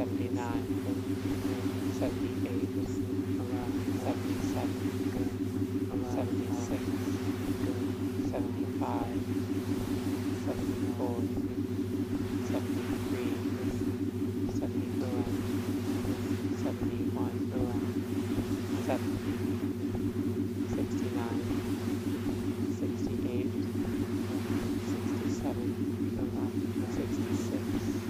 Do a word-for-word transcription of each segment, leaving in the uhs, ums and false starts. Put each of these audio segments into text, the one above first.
seventy-nine, seventy-eight, seventy-seven, seventy-six, seventy-five, seventy-four, seventy-three, seventy-two, seventy-one, seventy, sixty-nine, sixty-eight, sixty-seven, sixty-six,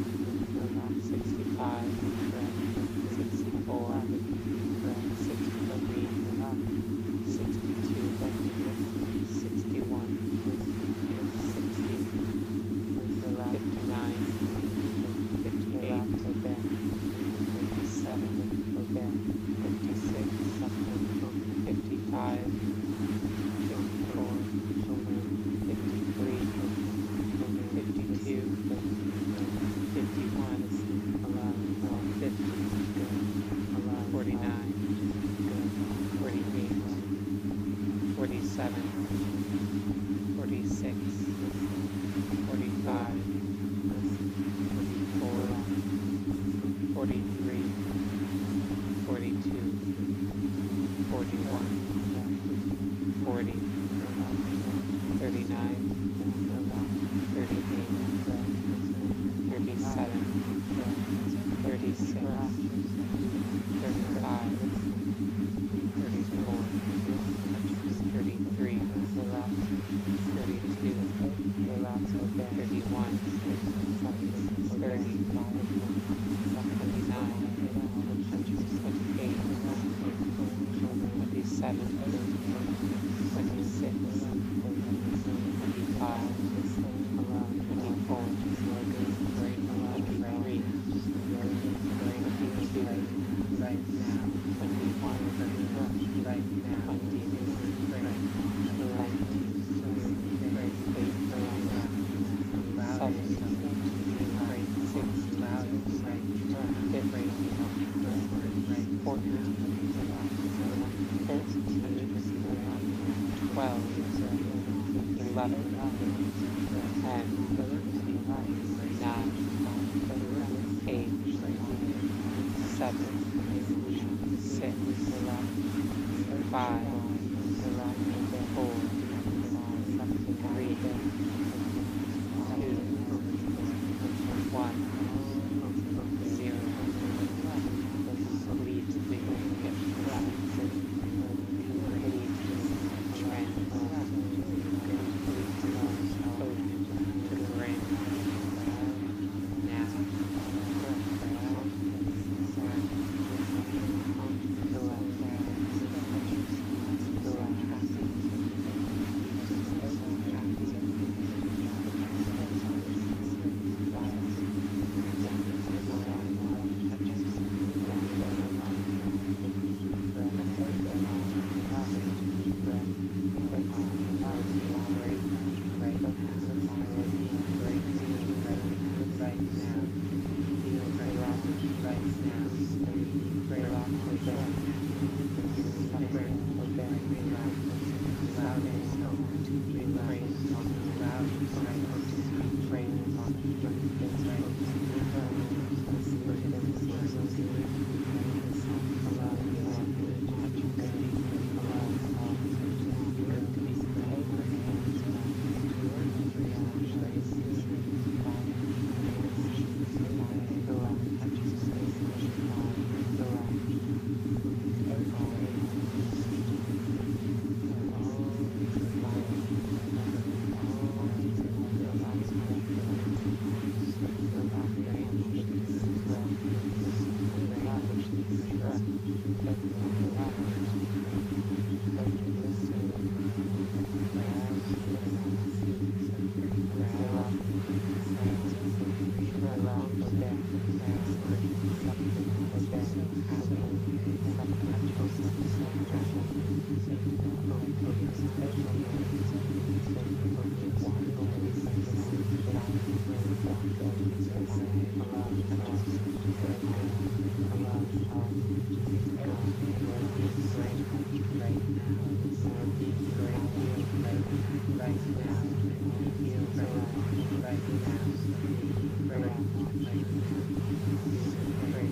sixty-five, sixty-four, sixty-three, sixty-two, sixty-one, sixty, fifty-nine, fifty-eight, fifty-seven, fifty-six, fifty-five, fifty-four, fifty-three, fifty-two, fifty-one, fifty, forty-nine, forty-eight, forty-seven, forty-six, forty-five, forty-four, forty-three, forty-two, forty-one, forty, thirty-nine, thirty-eight, thirty-seven, thirty-six, thirty-five, thirty-four, thirty-three, thirty-two, thirty-one, thirty, twenty-nine, twenty-eight, twenty-seven, twenty-six, twenty-five, twenty-four, twenty-three, twenty-two, right now, twenty-one, right now, twenty, twelve, eleven, ten, nine, eight, seven, six, five, four, three, two, one, zero. Lead to the complete trend. Open to the brain. Now. Right now,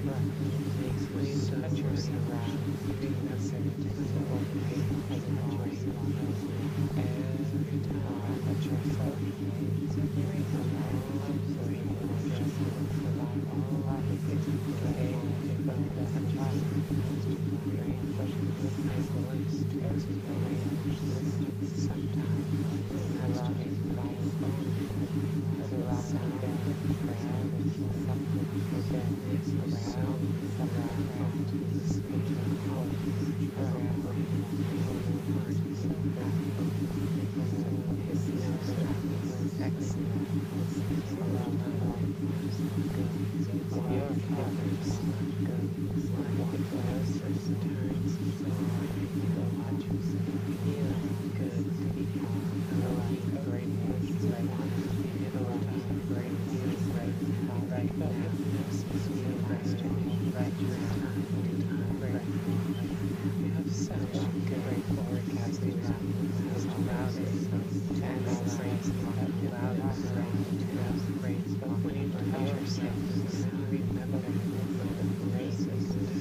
When you touch yourself, you do have physical pain as a joint. Every time you touch yourself, you remember how great it is just to survive all life. It's okay if you touch yourself. Great. My voice turns to the range. Sometimes I love to fly alone. The sound of the crowd is something that is around, around to the speed of the horse, around the heart is so happy. His nose is excellent. Around the light, your colors go like the clouds turns so much feel good. I like great things right now. I like great things right now. Right now. Feel nice to me. Right time to time. Right. You have such great forecasting as loud as and crazy that loud as great. But when you touch yourself, you remember the graces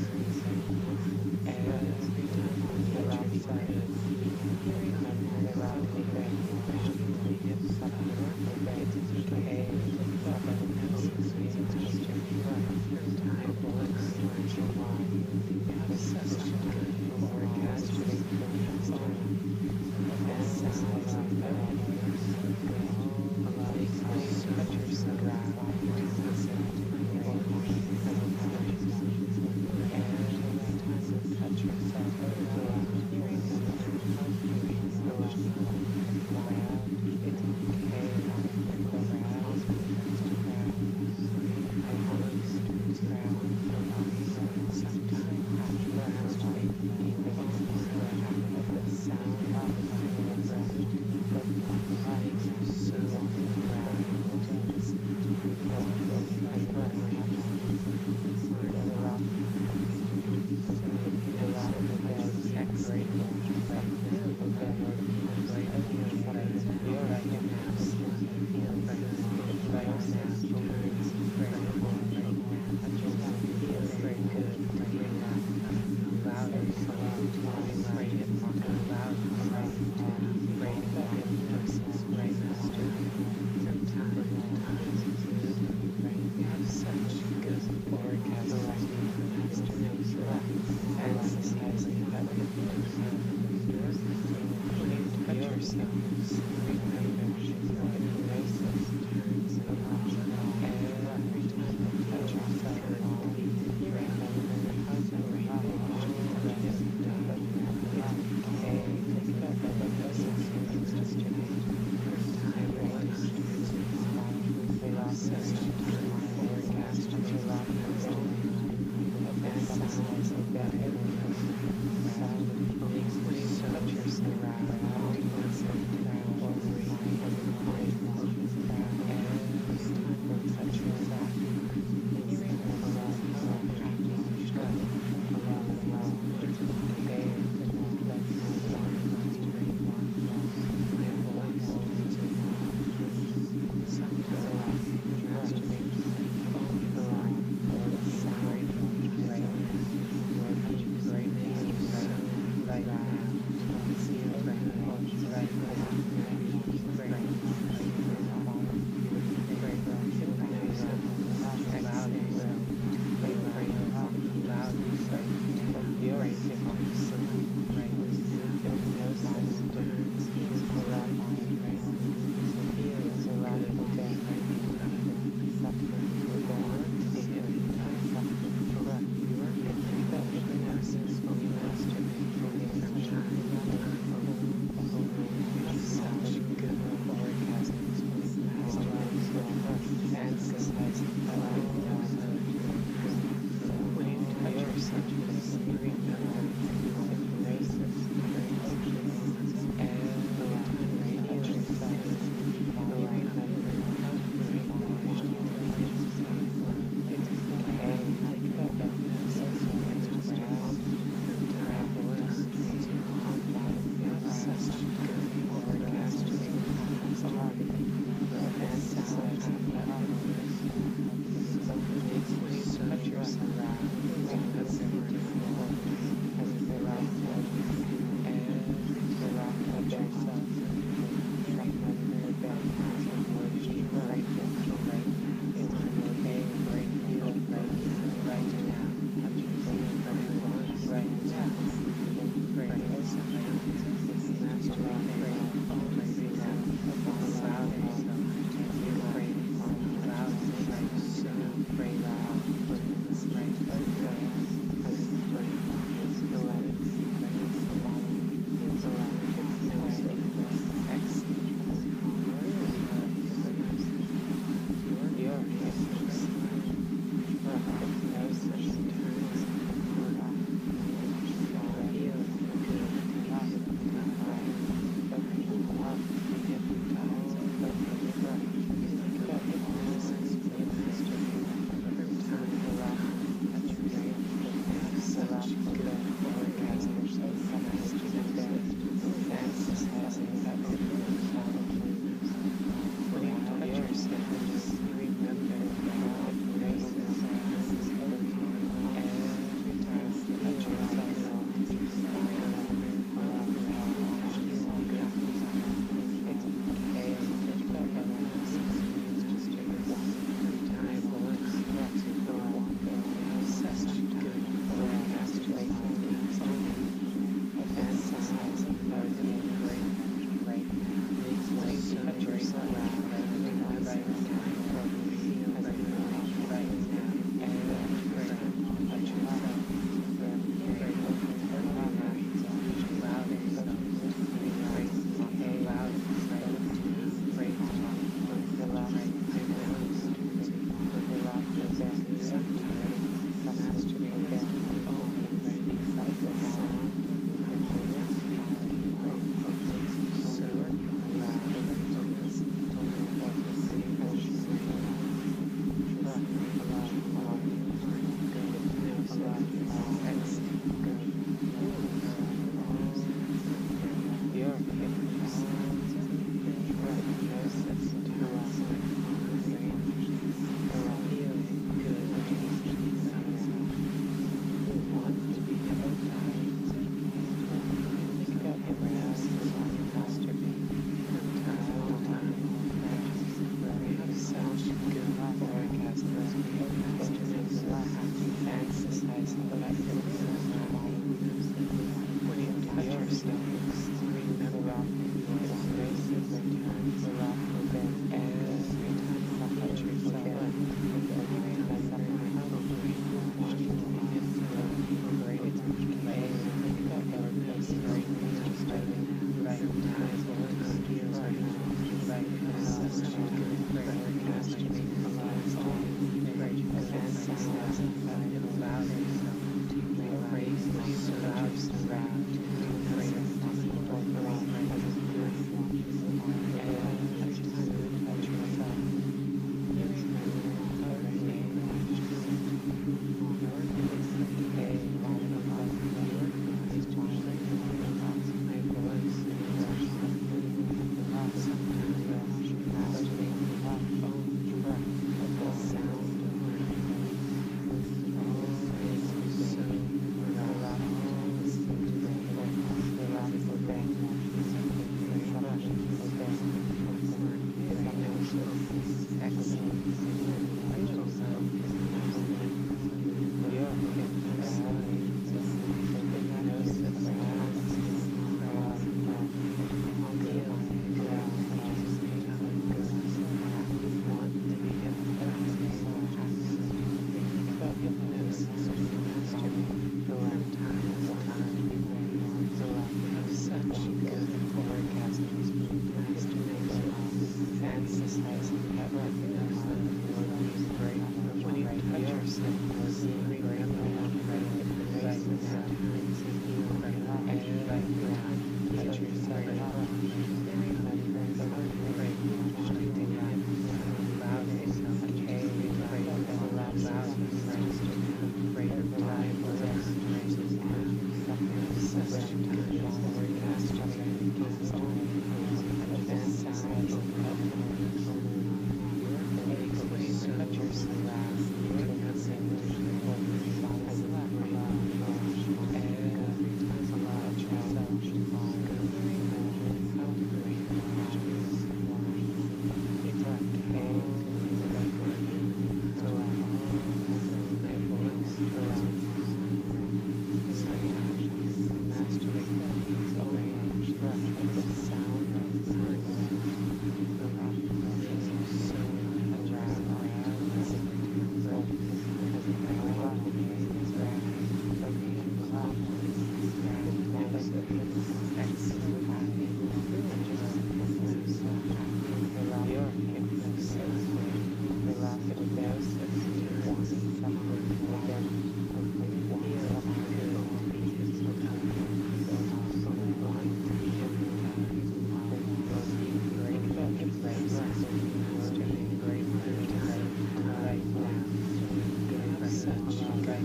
and every time you touch yourself, you remember the round of the if something it's okay if someone else is being touched time bullets in your mind. You have such good forecasting and sounds like that. Like when you touch yourself, you listen to your mind and every time you touch yourself, you remember how great the love around. It's okay if the round is round. I always turns round. Sometimes after round, even if the sound of the breath, but life so round. I breath for the rock. The rock of the great right now. Right now. You're right now. Feel right now. Right now. Turns right now. Feels very good. Right now. Louder. Louder. Right now. Loud. Right now. Right now. Right now. Sometimes. You have such good forecast right now. And society that when you touch yourself, remember the graces turns every time you touch yourself, you remember how great it is to love. It's okay if the blessings is just your time right now. They lost such time forecast to your life. And sounds of that everything. Sound makes when you touch yourself around, you listen or read or mind. Every time you touch yourself, you remember how happy you should around the world. Today, let's start straight one. My voice sometimes tries to make phone the line or the sound right now. Great.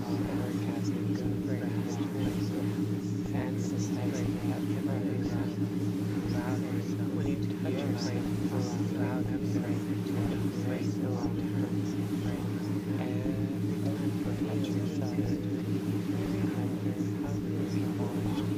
forecasting good brains, fantasizing about your brothers, louder when you touch yourself, louder brain, brain, every time you touch yourself, remember how really large you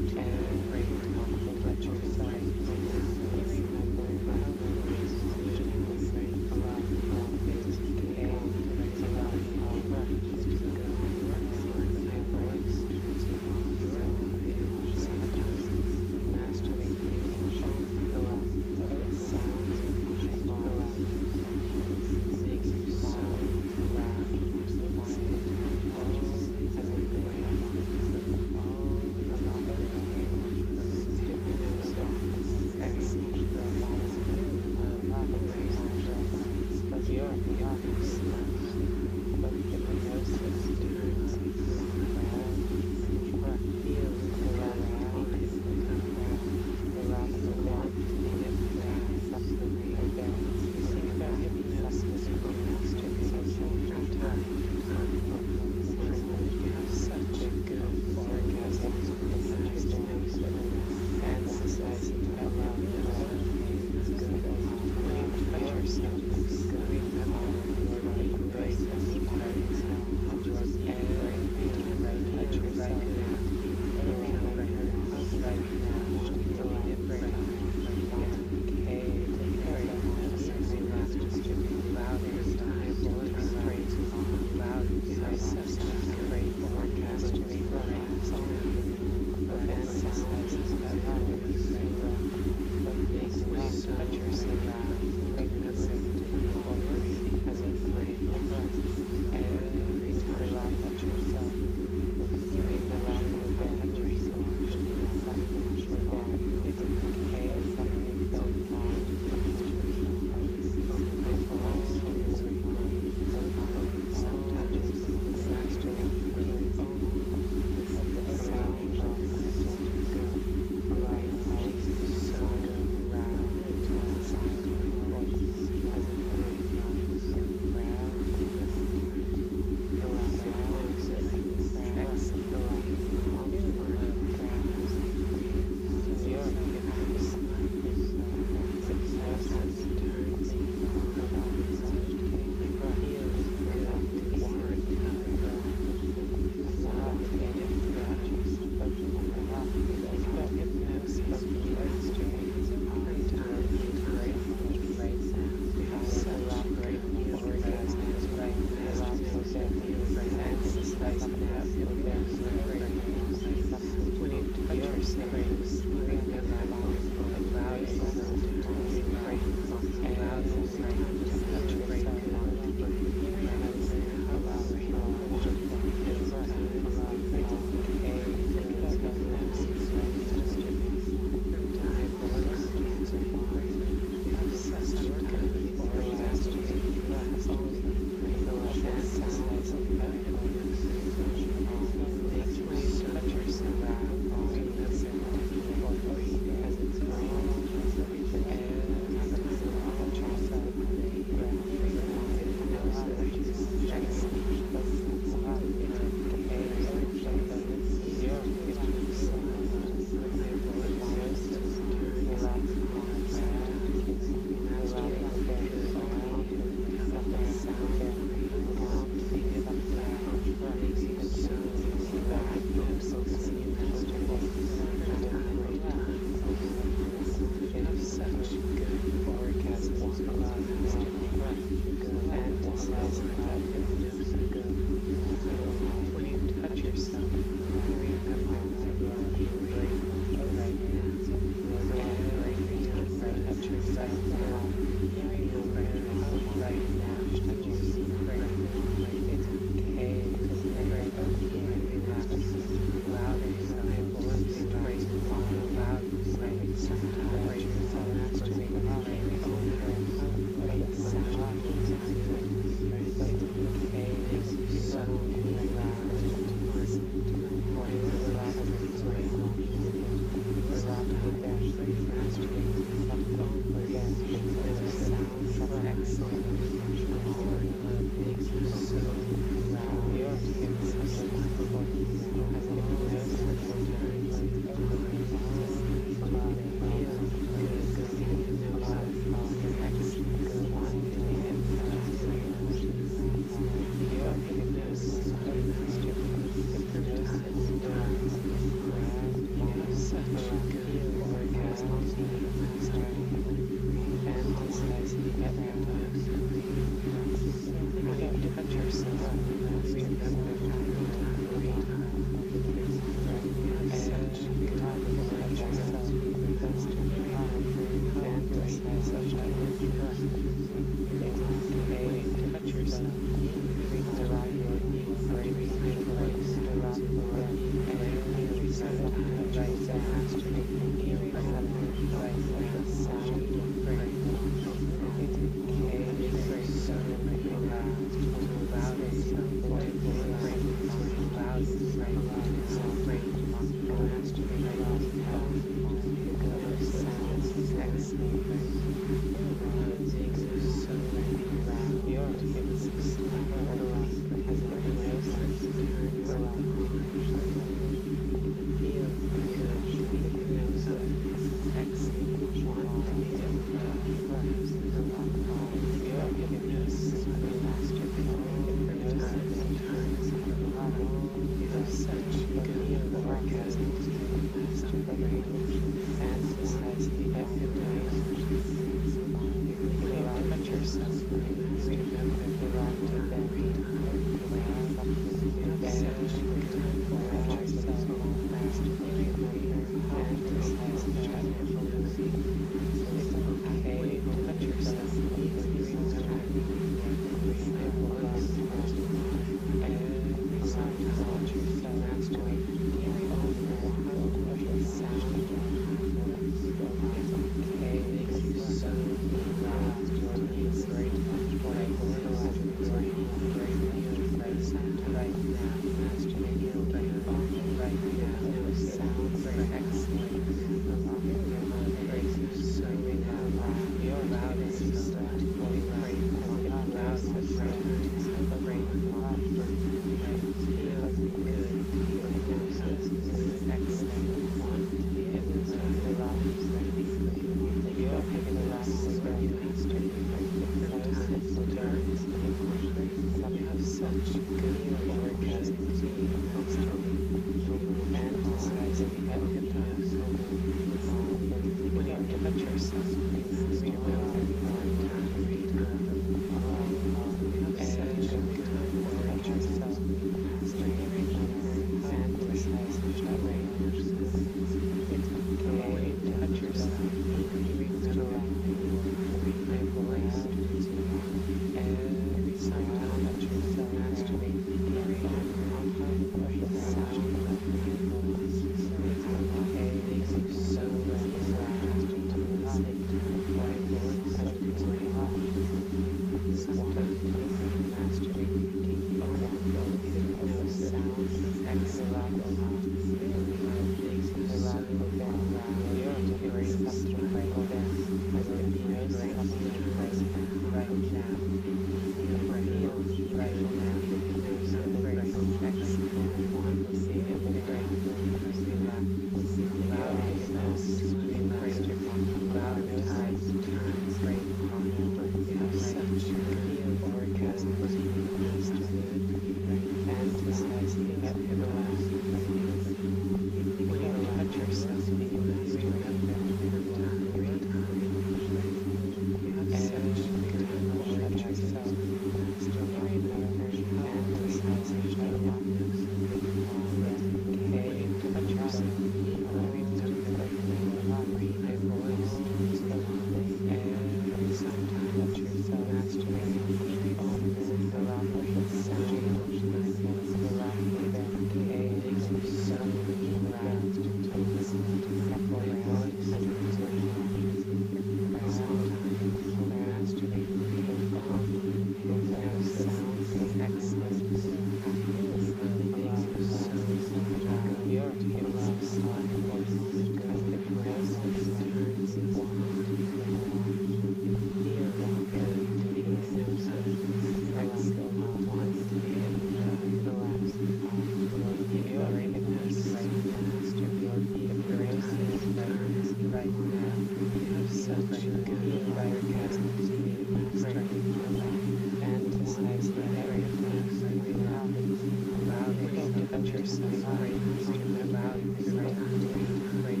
orgasms to be mastering fantasizing every fantasy loud, loud, think of yourself great, master, every time, great,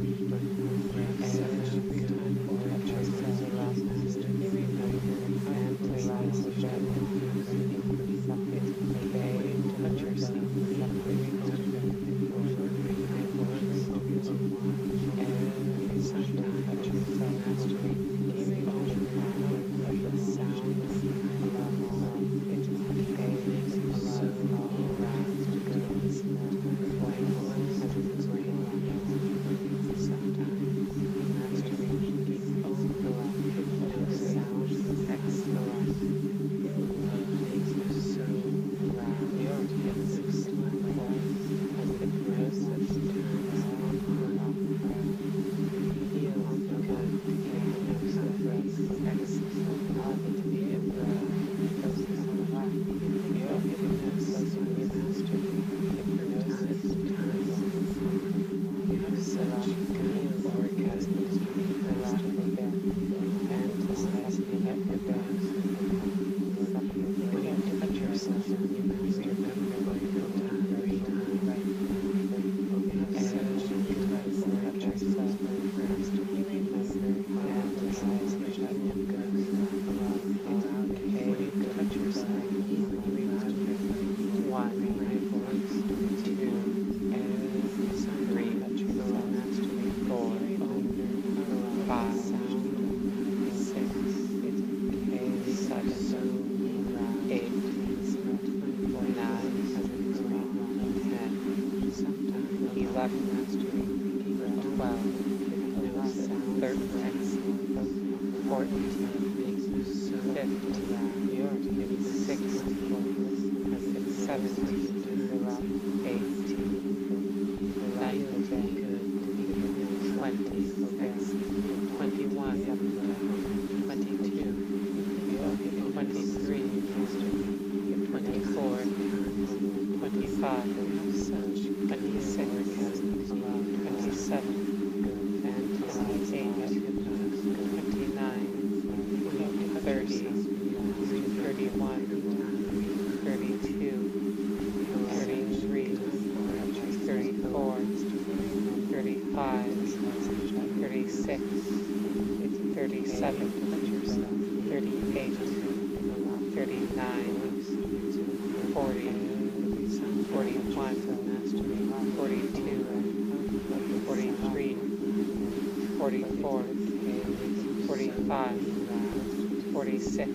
and time for yourself, master, fantasize yourself, obey, touch yourself, every sometime touch yourself, master, of the sound of the so aroused, goes, flames, sometimes mastering, no sound, excellent, makes you so loud, it's delightful, as hypnosis turns on, feel good, hypnosis, excellent, love to be hypnotized, your hypnosis when you master hypnosis turns on, you have such good orgasms when you master fantasizing at your best, when you touch yourself when you master every time, every time, you have such good touch yourself when you master fantasizing at your best, it's okay to touch yourself when you master one, two, three, four, five, six, seven, eight, nine, ten, eleven, twelve, thirteen, fourteen, fifteen, sixteen, seventeen, eighteen, nineteen, twenty, twenty-one, twenty-two, twenty-three, twenty-four, twenty-five, twenty-six, twenty-seven, twenty-eight, twenty-nine, thirty, thirty-one, thirty-two, thirty-three, thirty-four, thirty-five, thirty-six, thirty-seven, thirty-eight, thirty-nine, forty, forty-one, forty-two, forty-three, forty-four, forty-five, forty-six,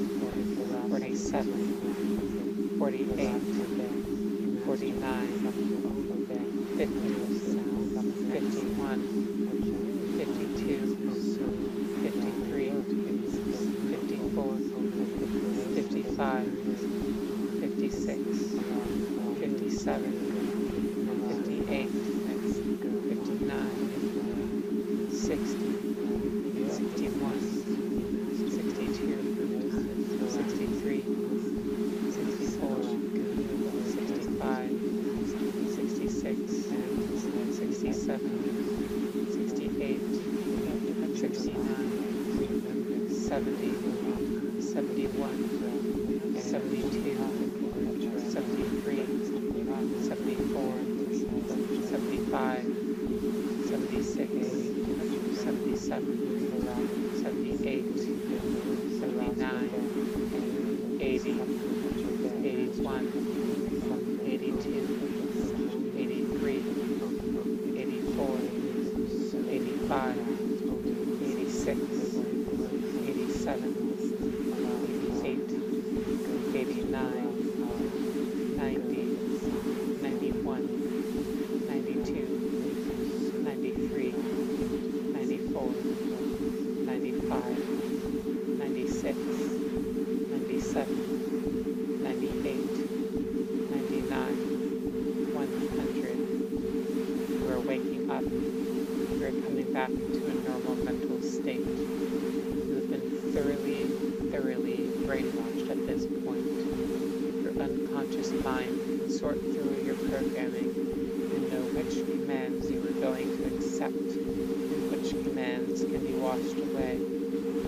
forty-seven, forty-eight, forty-nine, fifty, fifty-one, fifty-two, fifty-three, fifty-four, fifty-five, fifty-six, fifty-seven, fifty-eight, fifty-nine, sixty, sixty-one, sixty-two, sixty-three, sixty-four, sixty-five, sixty-six, sixty-seven, sixty-eight, sixty-nine, seventy, seventy-one, seventy-two, seventy-three, seventy-four, seventy-five, seventy-six, seventy-seven, seventy-eight, seventy-nine, eighty, eighty-one, eighty-two, eighty-three, eighty-four, eighty-five, eighty-six, eighty-seven, eighty-eight, eighty-nine, ninety, ninety-one, ninety-two, ninety-three, ninety-four, ninety-five, ninety-six, ninety-seven, ninety-eight, ninety-nine, one hundred. You are waking up. You are coming back to a normal mental state. You have been thoroughly, thoroughly brainwashed at this point. Your unconscious mind can sort through your programming and know which commands you are going to accept and which commands can be washed away.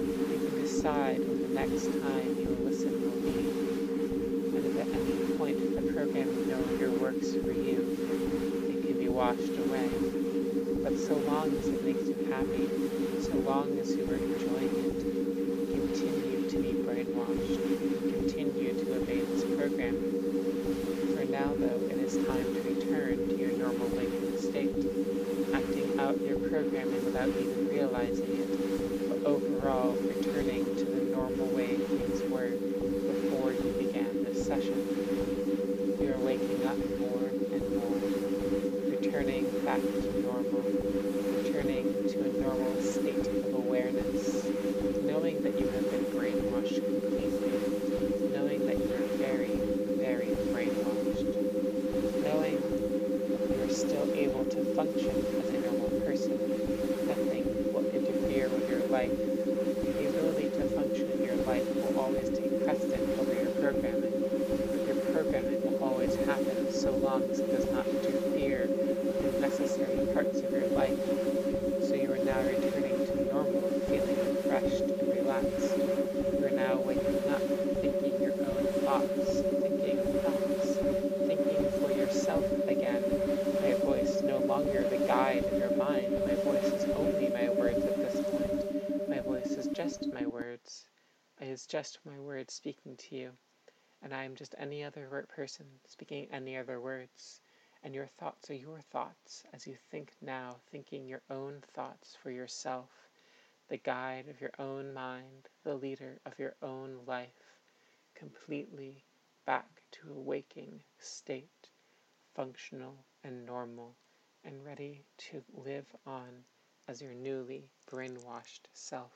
decide when the next time you will listen will be. And if at any point the program no longer works for you, it can be washed away. But so long as it makes you happy, so long as you are enjoying it, continue to be brainwashed, continue to obey this programming. For now, though, it is time to return to your normal waking state, acting out your programming without even realizing it, but overall returning to the normal way things were before you began this session. You are waking up more and more, returning back to normal, returning to a normal state of awareness, knowing that you have been brainwashed completely, knowing that you are very, very brainwashed, knowing you are still able to function as a normal person. Nothing will interfere with your life. The ability to function in your life will always take precedent over your programming. Your programming will always happen so long as it does not interfere with the necessary parts of your life. So you are now returning to normal, feeling refreshed and relaxed. You are now waking up, thinking your own thoughts, thinking thoughts, thinking for yourself again. My voice no longer the guide of your mind. My voice is only my words at this point. My voice is just my words. It is just my words speaking to you. And I am just any other person speaking any other words. And your thoughts are your thoughts as you think now, thinking your own thoughts for yourself, the guide of your own mind, the leader of your own life, completely back to a waking state, functional and normal, and ready to live on as your newly brainwashed self.